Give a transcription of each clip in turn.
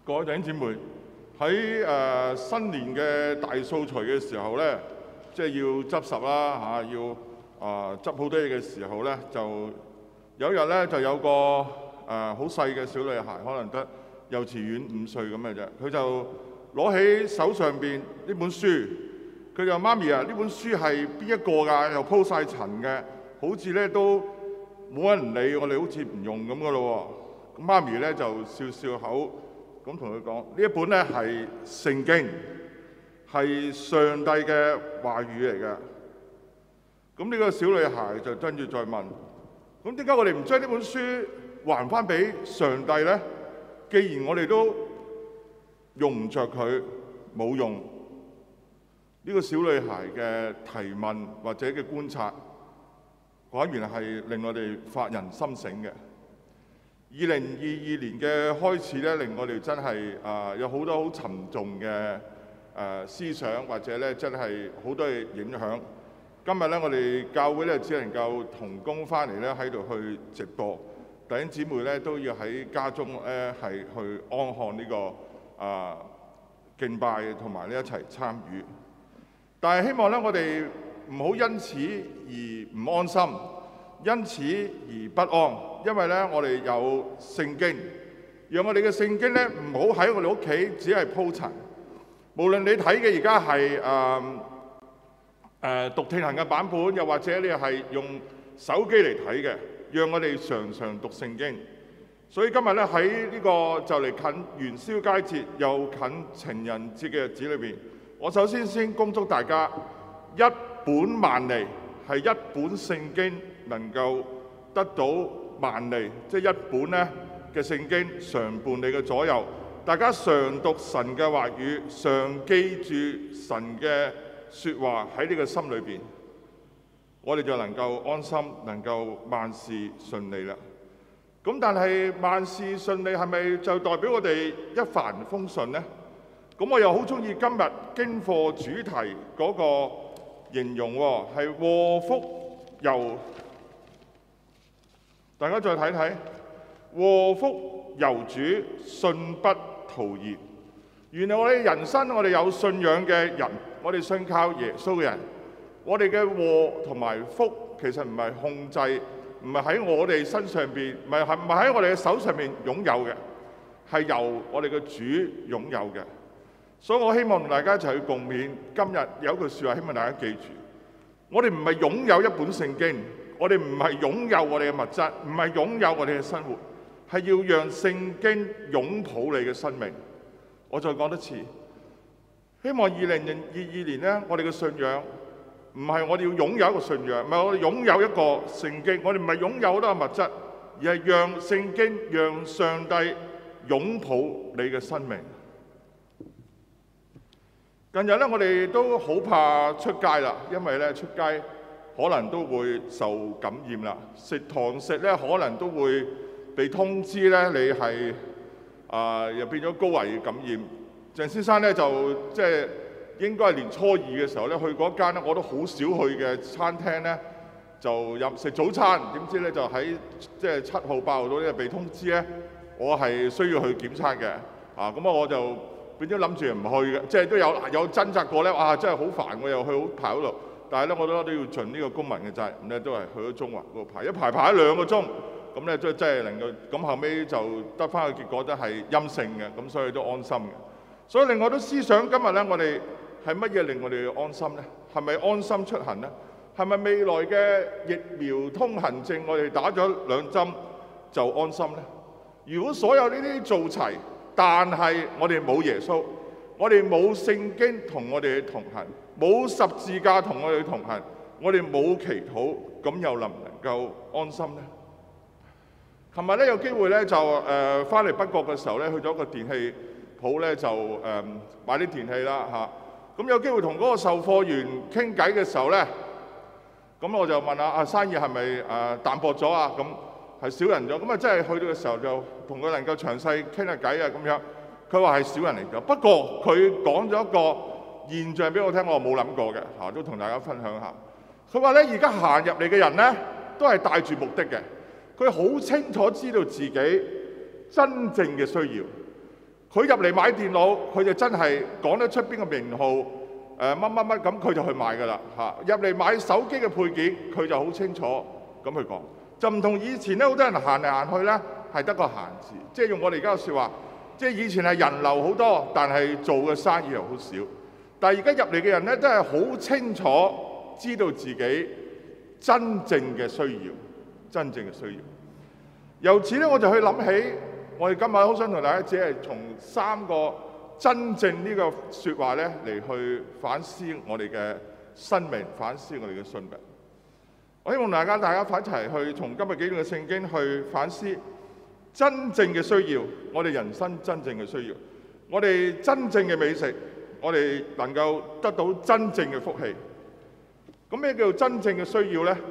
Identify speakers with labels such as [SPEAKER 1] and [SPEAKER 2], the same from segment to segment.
[SPEAKER 1] 各位弟兄姊妹，喺新年嘅大掃除嘅時候咧，即係要執拾啦嚇，要執好多嘢嘅時候咧，就有一日咧就有個好細嘅小女孩，可能得幼稚園5歲咁嘅啫，佢就攞起手上邊呢本書，佢就媽咪啊，呢本書係邊一個㗎？又鋪晒塵嘅，好似咧都冇人理，我哋好似唔用咁嘅咯喎。咁媽咪咧就笑笑口。咁同佢講，呢一本咧係聖經，係上帝嘅話語嚟嘅。咁呢個小女孩就跟住再問：咁點解我哋唔將呢本書還翻俾上帝呢？既然我哋都用唔着佢，冇用。呢個小女孩嘅提問或者嘅觀察，果然係令我哋發人深省嘅。2022年嘅開始咧，令我哋真係有好多好沉重嘅思想，或者咧真係好多嘅影響。今日咧，我哋教會咧只能夠同工翻嚟咧喺度去直播，弟兄姊妹咧都要喺家中咧係去安看呢個敬拜同埋呢一齊參與。但係希望咧，我哋唔好因此而唔安心，因此而不安。因為咧，我哋有聖經，讓我哋嘅聖經咧唔好喺我哋屋企只係鋪塵。無論你睇嘅而家係讀聽行嘅版本，又或者你係用手機嚟睇嘅，讓我哋常常讀聖經。所以今日咧喺呢個就嚟近元宵佳節，又近情人節嘅日子裏邊，我首先恭祝大家一本萬利，係一本聖經能夠得到萬利，即係一本咧嘅聖經常伴你嘅左右，大家常讀神嘅話語，常記住神嘅説話喺你嘅心裏邊，我哋就能夠安心，能夠萬事順利啦。咁但係萬事順利係咪就代表我哋一帆風順呢？咁我又好中意今日經課主題嗰個形容喎，係禍福由。大家再睇睇，禍福由主，信不徒然。原來我哋人生，我哋有信仰嘅人，我哋信靠耶穌嘅人，我哋嘅禍同埋福其實唔係控制，唔係喺我哋身上邊，唔係喺我哋嘅手上面擁有嘅，係由我哋嘅主擁有嘅。所以我希望同大家一齊去共勉。今日有一句説話，希望大家記住：我哋唔係擁有一本聖經。我哋唔係擁有我哋嘅物質，唔係擁有我哋嘅生活，係要讓聖經擁抱你嘅生命。我再講一次，希望2022年呢，我哋嘅信仰唔係我哋要擁有一個信仰，唔係我哋擁有一個聖經，我哋唔係擁有好多嘅物質，而係讓聖經、讓上帝擁抱你嘅生命。近日呢，我哋都好怕出街啦，因為咧出街可能都會受感染啦，食堂食咧可能都會被通知咧，你係又變咗高危感染。鄭先生咧就即係應該係年初2嘅時候咧，去嗰間咧我都好少去嘅餐廳咧，就食早餐，點知咧就喺即係7號8號度咧被通知咧，我係需要去檢測嘅。咁我就變咗諗住唔去嘅，即係都有掙扎過咧，哇！真係好煩，我又去好排嗰度。但係咧，我都要盡呢個公民嘅責任咧，都係去咗中環嗰度排，一排2個鐘，咁咧真係能夠，咁後尾就得翻個結果都係陰性嘅，咁所以都安心嘅。所以令我都思想今日咧，我哋係乜嘢令我哋安心咧？係咪安心出行咧？係咪未來嘅疫苗通行證我哋打咗2針就安心咧？如果所有呢啲做齊，但係我哋冇耶穌，我哋冇聖經同我哋同行，冇十字架同我哋同行，我哋冇祈禱，咁又能唔能夠安心呢？琴日咧有機會咧就翻嚟北角嘅時候咧，去咗個電器鋪咧就買啲電器啦嚇。咁有機會同嗰個售貨員傾偈嘅時候咧，咁我就問下生意係咪淡薄咗啊？咁係少人咗。咁啊真係去到嘅時候就同佢能夠詳細傾下偈啊咁樣。佢話係少人嚟㗎，不過佢講咗一個現象俾我聽，我冇諗過嘅嚇，都同大家分享下。佢話咧，而家行入嚟嘅人咧，都係帶住目的嘅。佢好清楚知道自己真正嘅需要， 佢入嚟買電腦，佢就真係講得出邊個名號乜乜乜，咁佢就去買㗎啦嚇。入嚟買手機嘅配件，佢就好清楚咁去講，就唔同以前咧，好多人行嚟行去咧係得個閒字，即係用我哋而家嘅説話，即係以前係人流好多，但係做嘅生意又好少。但係而家入嚟嘅人咧，真係好清楚知道自己真正嘅需要，真正嘅需要。由此咧，我就去諗起，我哋今日好想同大家只係從3個真正呢個説話咧嚟去反思我哋嘅生命，反思我哋嘅信命。我希望大家一齊去從今日幾段嘅聖經去反思真正嘅需要，我哋人生真正嘅需要，我哋真正嘅美食，我哋能夠得到真正嘅福氣。咁咩叫做真正嘅需要呢？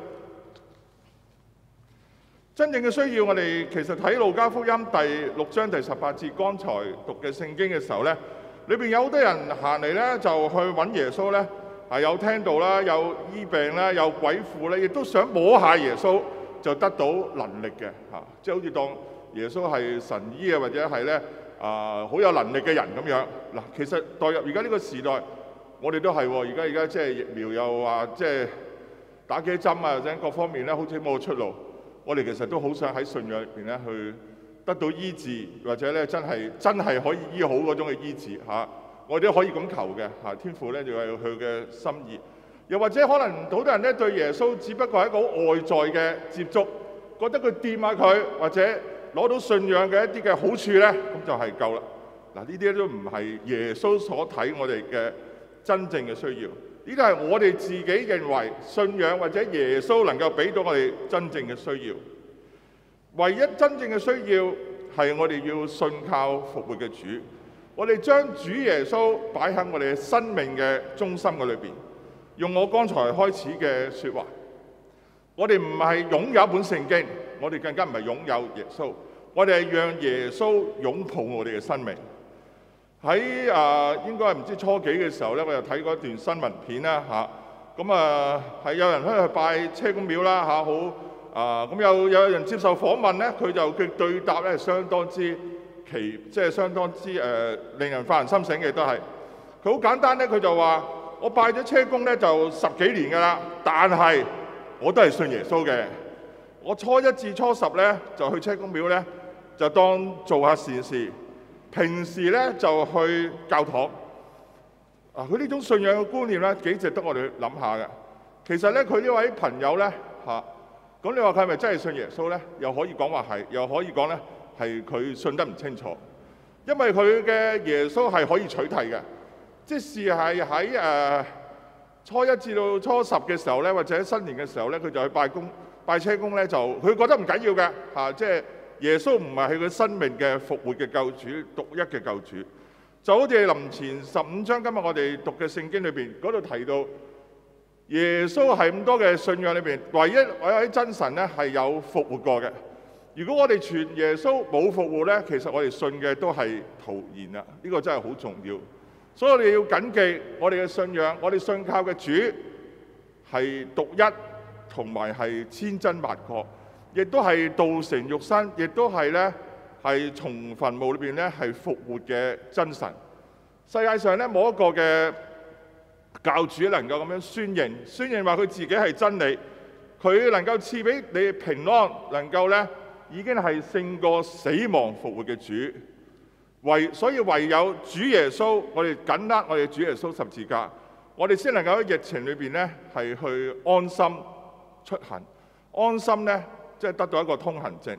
[SPEAKER 1] 真正嘅需要，我哋其實睇路加福音第6章第18節，剛才讀嘅聖經嘅時候呢，裏邊有好多人行嚟呢，就去揾耶穌呢，係有聽道啦，有醫病啦，有鬼附咧，亦都想摸下耶穌就得到能力嘅嚇，即係好似當耶穌係神醫啊，或者係咧好有能力嘅人咁樣。嗱，其實代入而家呢個時代，我哋都係喎。而家即係疫苗又話即係打幾針啊，或者各方面咧，好似冇出路。我哋其實都好想喺信仰入邊咧去得到醫治，或者咧真係可以醫好嗰種嘅醫治嚇。我哋都可以咁求嘅嚇，天父咧就係佢嘅心意。又或者可能好多人咧對耶穌只不過係一個外在嘅接觸，覺得佢掂下佢或者攞到信仰嘅一啲嘅好處咧，咁就係夠啦。嗱，呢啲都唔係耶穌所睇我哋嘅真正嘅需要。呢啲係我哋自己認為信仰或者耶穌能夠俾到我哋真正嘅需要。唯一真正嘅需要係我哋要信靠復活嘅主。我哋將主耶穌擺喺我哋嘅生命嘅中心嘅裏邊。用我剛才開始嘅説話，我哋唔係擁有一本聖經，我哋更加唔係擁有耶穌，我哋係讓耶穌擁抱我哋嘅生命。喺應該係唔知初幾嘅時候咧，我又睇過一段新聞片啦嚇。咁係有人去拜車公廟啦嚇，好咁有人接受訪問咧，佢就佢對答咧係相當之即係相當之令人發人深省嘅都係。佢好簡單咧，佢就話：我拜咗車公咧就10幾年㗎啦，但係我都係信耶穌嘅。我初1至初10咧就去車公廟咧，就當做下善事。平時咧就去教堂。佢呢種信仰嘅觀念咧幾值得我哋諗下嘅。其實咧佢呢位朋友咧咁你話佢係咪真係信耶穌咧？又可以講話係，又可以講咧係佢信得唔清楚。因為佢嘅耶穌係可以取替嘅，即使係喺初1至到初10嘅時候咧，或者新年嘅時候咧，佢就去拜車公咧，就佢覺得唔緊要嘅即係耶穌唔係佢生命嘅復活嘅救主，獨一嘅救主。就好似林前15章今日我哋讀嘅聖經裏邊嗰度提到，耶穌係咁多嘅信仰裏邊，唯一喺真神咧係有復活過嘅。如果我哋傳耶穌冇復活咧，其實我哋信嘅都係徒然啦。呢個真係好重要。所以我哋要謹記我哋嘅信仰，我哋信靠嘅主係獨一，同埋係千真萬確，亦都係道成肉身，亦都係咧係從墳墓裏邊咧係復活嘅真神。世界上咧冇一個嘅教主能夠咁樣宣認話佢自己係真理，佢能夠賜俾你平安，能夠咧已經係勝過死亡復活嘅主。所以唯有主耶穌，我哋緊握我哋主耶穌十字架，我哋先能夠喺疫情裏邊咧係去安心出行，安心咧即係得到一個通行證。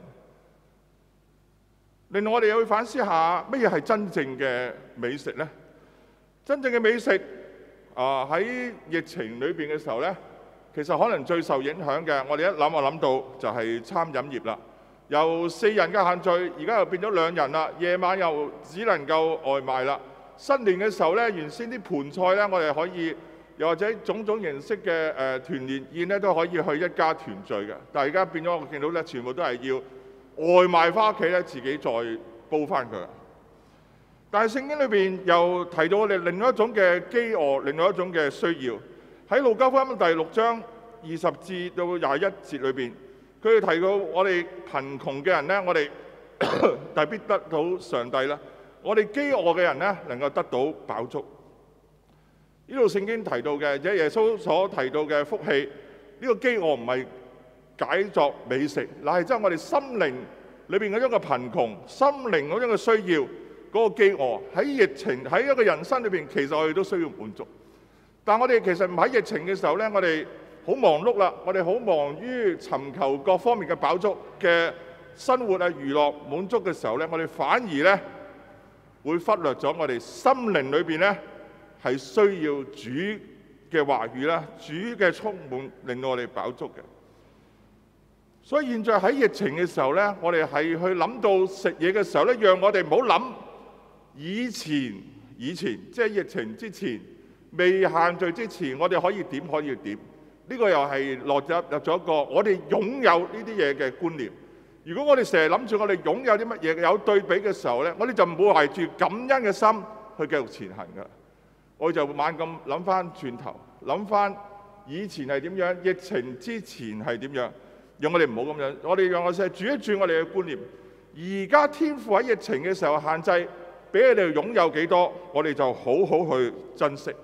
[SPEAKER 1] 令我哋又去反思下乜嘢係真正嘅美食呢？真正嘅美食喺疫情裏邊嘅時候咧，其實可能最受影響嘅，我哋一諗就諗到就係餐飲業啦。由4人嘅限聚，而家又變咗2人啦。夜晚又只能夠外賣啦。新年嘅時候咧，原先啲盤菜咧，我哋可以又或者種種形式嘅團年宴咧，都可以去一家團聚嘅。但係而家變咗，我見到咧，全部都係要外賣翻屋企咧，自己再煲翻佢。但係聖經裏邊又提到我哋另外一種嘅飢餓，另外一種嘅需要。喺路加福音第6章20至到21節裏邊。佢哋提到我哋貧窮嘅人咧，我哋特別得到上帝啦， 我哋飢餓嘅人咧能夠得到飽足。呢度聖經提到嘅，即係耶穌所提到嘅福氣，呢個飢餓唔係解作美食，乃係真係我哋心靈裏邊嗰種嘅貧窮、心靈嗰種嘅需要，嗰個飢餓喺疫情喺一個人生裏邊，其實我哋都需要滿足。但我哋其實唔喺疫情嘅時候咧，我哋好忙碌啦，我哋好忙於尋求各方面嘅飽足嘅生活啊、娛樂滿足嘅時候咧，我哋反而咧會忽略咗我哋心靈裏邊咧係需要主嘅話語啦、主嘅充滿，令到我哋飽足嘅。所以現在喺疫情嘅時候咧，我哋係去諗到食嘢嘅時候咧，讓我哋唔好諗以前，即係疫情之前未限聚之前，我哋可以點。呢個又係落咗一個我哋擁有呢啲嘢嘅觀念。如果我哋成日諗住我哋擁有啲乜嘢有對比嘅時候咧，我哋就唔會懷住感恩嘅心去繼續前行㗎。我哋就猛咁諗翻轉頭，諗翻以前係點樣，疫情之前係點樣，讓我哋唔好咁樣。我哋讓我哋轉一轉我哋嘅觀念。而家天父喺疫情嘅時候限制，俾你哋擁有幾多，我哋就好好去珍惜。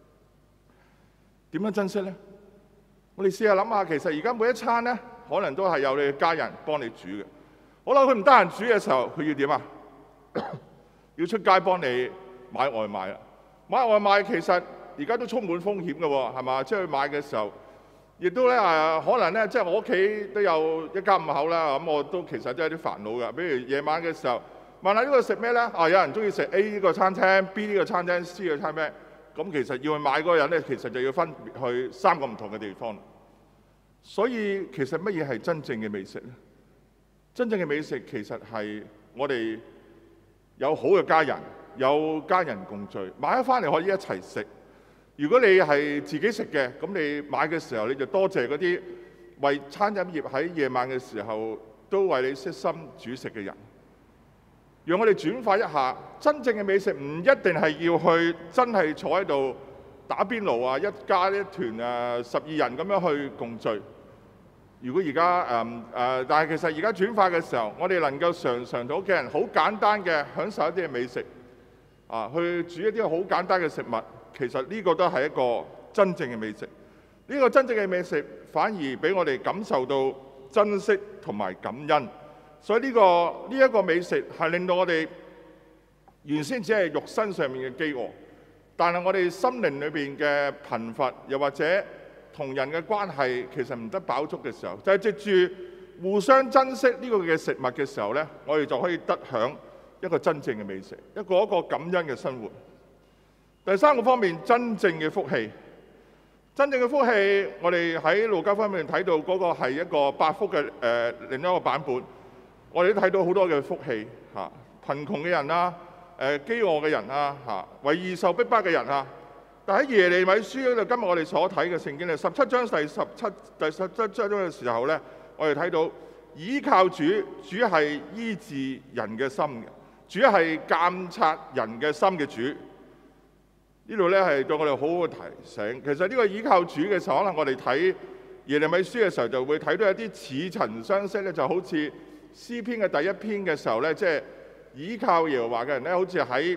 [SPEAKER 1] 點樣珍惜呢？我哋試下諗下，其實而家每一餐咧，可能都係有你嘅家人幫你煮嘅。好啦，佢唔得閒煮嘅時候，佢要點啊？要出街幫你買外賣啦。買外賣其實而家都充滿風險嘅喎，係嘛？即係去買嘅時候，亦都咧可能咧，即係我屋企都有一家5口啦，咁我都其實都有啲煩惱㗎。比如夜晚嘅時候，問下呢個食咩咧？有人中意食 A 呢個餐廳、B 呢個餐廳、C 呢個餐廳。咁其實要去買嗰個人咧，其實就要分別去3個唔同嘅地方。所以其實乜嘢係真正嘅美食咧？真正嘅美食其實係我哋有好嘅家人，有家人共聚，買咗翻嚟可以一齊食。如果你係自己食嘅，咁你買嘅時候你就多謝嗰啲為餐飲業喺夜晚嘅時候都為你悉心煮食嘅人。讓我哋轉化一下，真正嘅美食唔一定係要去真係坐喺度打邊爐啊，一家一團12人咁樣去共聚。如果而家但係其實而家轉化嘅時候，我哋能夠常同屋企人好簡單嘅享受一啲嘅美食去煮一啲好簡單嘅食物，其實呢個都係一個真正嘅美食。呢個真正嘅美食反而俾我哋感受到珍惜同埋感恩。所以呢一個美食係令到我哋原先只係肉身上面嘅飢餓，但係我哋心靈裏邊嘅貧乏，又或者同人嘅關係其實唔得飽足嘅時候，就係藉住互相珍惜呢個嘅食物嘅時候呢，我哋就可以得享一個真正嘅美食，一個感恩嘅生活。第3個方面，真正嘅福氣。真正嘅福氣，我哋喺路加方面睇到嗰個係一個8福嘅另一個版本。我哋都睇到好多嘅福氣嚇，貧窮嘅人啦，飢餓嘅人啦嚇，為義受逼迫嘅人啊。但喺耶利米書嗰度，今日我哋所睇嘅聖經咧，17章第17章嘅時候咧，我哋睇到倚靠主，主係醫治人嘅心嘅，主係監察人嘅心嘅主。呢度咧係對我哋好好嘅提醒。其實呢個倚靠主嘅時候，可能我哋睇耶利米書嘅時候，就會睇到一啲似曾相識咧，就好似詩篇嘅第1篇嘅時候咧，即係倚靠耶和華嘅人咧，好似喺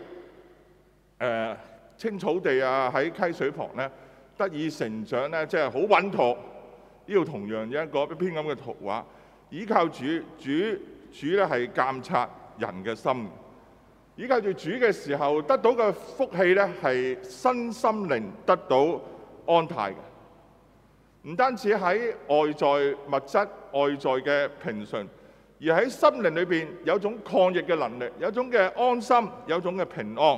[SPEAKER 1] 青草地啊，喺溪水旁咧得以成長咧，即係好穩妥。呢度同樣有一篇咁嘅圖畫。倚靠主，主咧係監察人嘅心。倚靠住主嘅時候，得到嘅福氣咧係身心靈得到安泰嘅。唔單止喺外在物質、外在嘅平順，而喺心靈裏邊有種抗疫嘅能力，有種嘅安心，有種嘅平安。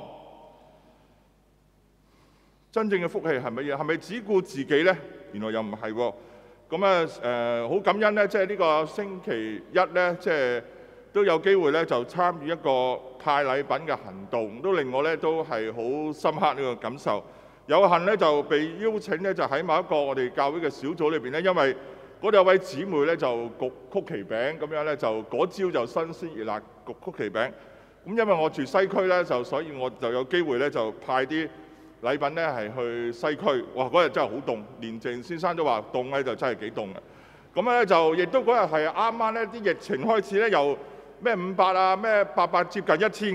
[SPEAKER 1] 真正嘅福氣係乜嘢？係咪只顧自己呢？原來又唔係喎。咁好感恩呢，即係呢個星期一呢，即係都有機會呢，就參與一個派禮品嘅行動，都令我呢都係好深刻呢個感受。有幸呢，就被邀請呢，就喺某一個我哋教會嘅小組裏邊呢，因為嗰度有位姊妹咧就焗曲奇餅咁樣咧，就嗰朝就新鮮熱辣焗曲奇餅。咁因為我住西區咧，所以我就有機會咧就派啲禮品咧係去西區。哇！嗰日真係好凍，連鄭先生都話凍咧，就真係幾凍嘅。咁咧就亦都嗰日係啱啱咧啲疫情開始咧，由咩500啊咩800接近1000嘅，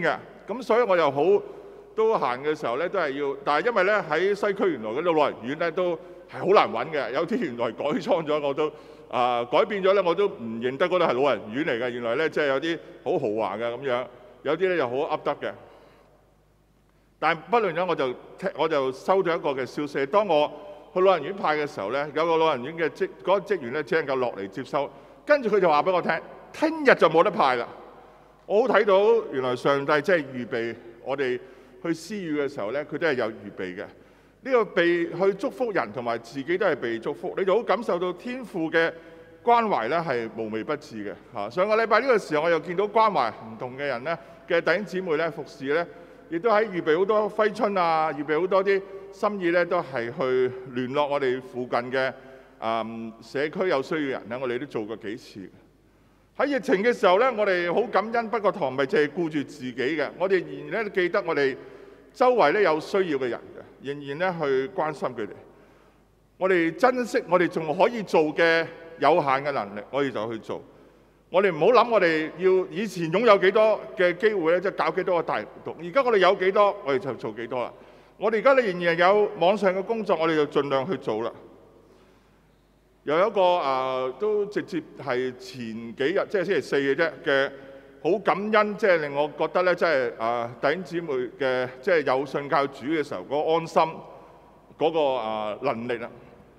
[SPEAKER 1] 咁所以我又好都行嘅時候咧，都係要，但係因為咧喺西區原來嗰啲老人院咧都係好難揾嘅，有啲原來改裝咗我都改變咗咧，我都唔認得嗰度係老人院嚟嘅。原來咧即係有啲好豪華嘅咁樣，有啲咧又好噏得嘅。但係不論咗，我就收到一個嘅消息，當我去老人院派嘅時候咧，有個老人院嘅嗰個職員咧只能夠落嚟接收，跟住佢就話俾我聽，聽日就冇得派啦。我好睇到原來上帝即係預備我哋去施予嘅時候咧，佢都係有預備嘅。呢個被去祝福人同埋自己都係被祝福，你就好感受到天父嘅關懷咧係無微不至嘅嚇。上個禮拜呢個時候，我又見到關懷唔同嘅人咧嘅弟兄姊妹咧服侍咧，亦都喺預備好多揮春啊，預備好多啲心意咧，都係去聯絡我哋附近嘅社區有需要人咧，我哋都做過幾次。喺疫情嘅時候咧，我哋好感恩，不過堂咪淨係顧住自己嘅，我哋仍然咧記得我哋周圍咧有需要嘅人嘅，仍然咧去關心佢哋。我哋珍惜我哋仲可以做嘅有限嘅能力，我哋就去做。我哋唔好諗我哋要以前擁有幾多嘅機會咧，即係搞幾多個大活動。而家我哋有幾多，我哋就做幾多啦。我哋而家咧仍然有網上嘅工作，我哋就盡量去做啦。有一個都直接係前幾日，即係星期四嘅啫嘅，好感恩，即係令我覺得咧，即係弟兄姊妹嘅，即係有信教主嘅時候嗰個安心嗰個能力啦。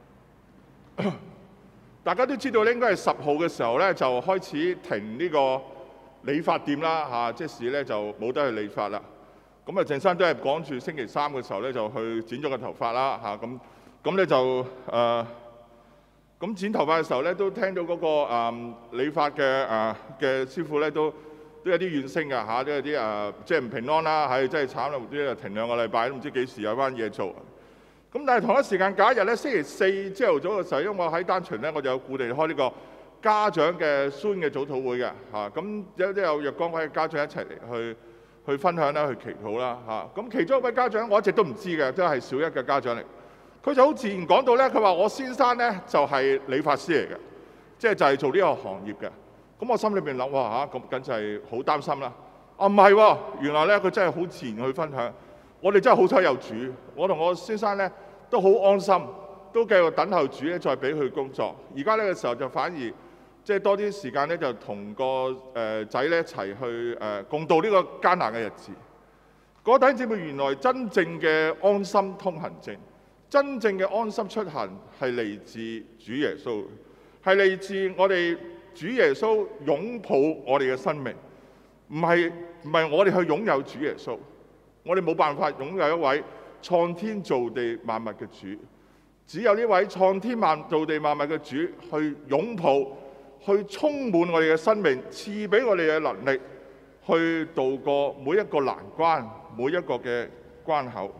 [SPEAKER 1] 大家都知道咧，應該係10號嘅時候咧，就開始停呢個理髮店啦嚇，即時咧就冇得去理髮啦。咁啊，鄭生都係趕住星期3嘅時候咧，就去剪咗個頭髮啦嚇。咁咧就咁剪頭髮嘅時候咧，都聽到嗰個理髮嘅師傅咧，都有啲怨聲㗎嚇，都有啲即係唔平安啦，係真係慘啦，啲停2個禮拜都唔知幾時有翻嘢做。咁但係同一時間假日咧，星期4朝頭早嘅時候，因為我喺單場咧，我就有固定開呢個家長嘅 Zoom 嘅早禱會嘅嚇。咁有若干位嘅家長一齊嚟去分享啦，去祈禱啦嚇。咁其中一位家長我一直都唔知嘅，即係小一嘅家長嚟。佢就好自然講到咧，佢話我先生咧就係理髮師嚟嘅，即係就係做呢個行業嘅。咁我心裏邊諗哇嚇，咁梗就係好擔心啦。唔係喎，原來咧佢真係好自然去分享。我哋真係好彩有主，我同我先生咧都好安心，都繼續等候主咧再俾佢工作。而家呢個時候就反而即係多啲時間咧，就同個仔咧一齊去共度呢個艱難嘅日子。嗰弟兄姊妹，原來真正嘅安心通行證，真正嘅安心出行係嚟自主耶穌，係嚟自我哋主耶穌擁抱我哋嘅生命，唔係我哋去擁有主耶穌。我哋冇辦法擁有一位創天造地萬物嘅主，只有呢位創天造地萬物嘅主去擁抱，去充滿我哋嘅生命，賜俾我哋嘅能力去渡過每一個難關，每一個嘅關口。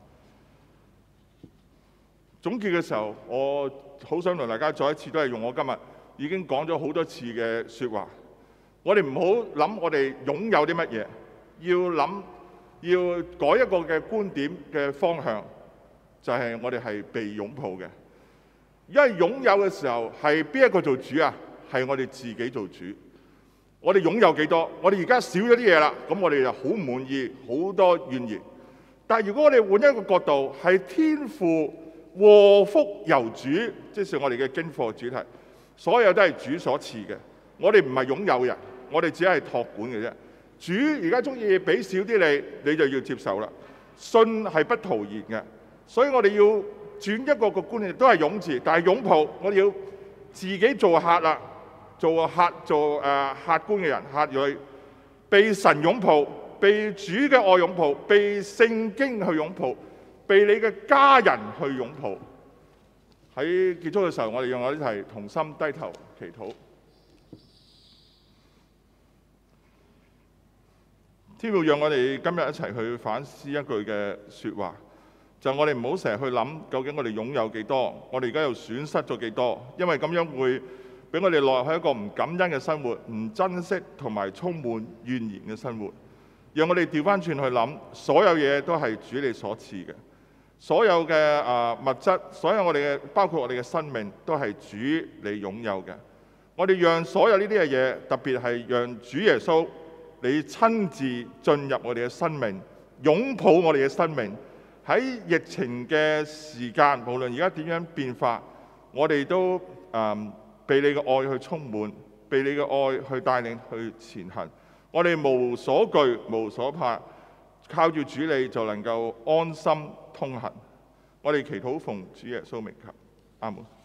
[SPEAKER 1] 總結嘅時候，我好想同大家再一次都係用我今日已經講咗好多次嘅説話。我哋唔好諗我哋擁有啲乜嘢，要改一個嘅觀點嘅方向，就係我哋係被擁抱嘅。因為擁有嘅時候係邊一個做主啊？係我哋自己做主。我哋擁有幾多？我哋而家少咗啲嘢啦，咁我哋就好唔滿意，好多怨言。但係如果我哋換一個角度，係天父禍福由主，即係我哋嘅經課主題，所有都係主所賜嘅。我哋唔係擁有人，我哋只係託管嘅啫。主而家中意俾少啲你就要接受啦。信係不徒然嘅，所以我哋要轉一個觀念，都係擁字，但係擁抱，我哋要自己做客啦，做客觀嘅人，客旅，被神擁抱，被主嘅愛擁抱，被聖經去擁抱，被你嘅家人去擁抱。喺結束嘅時候，我哋用我一齊同心低頭祈禱。天父讓我哋今日一齊去反思一句嘅説話，就我哋唔好成日去諗究竟我哋擁有幾多，我哋而家又損失咗幾多，因為咁樣會俾我哋落喺一個唔感恩嘅生活，唔珍惜同埋充滿怨言嘅生活。讓我哋調翻轉去諗，所有嘢都係主你所賜嘅，所有嘅物質，所有我哋嘅包括我哋嘅生命，都係主你擁有嘅。我哋讓所有呢啲嘅嘢，特別係讓主耶穌你親自進入我哋嘅生命，擁抱我哋嘅生命。喺疫情嘅時間，無論而家點樣變化，我哋都被你嘅愛去充滿，被你嘅愛去帶領去前行。我哋無所懼無所怕，靠住主你就能夠安心通行。我哋祈禱奉主耶穌名求，阿門。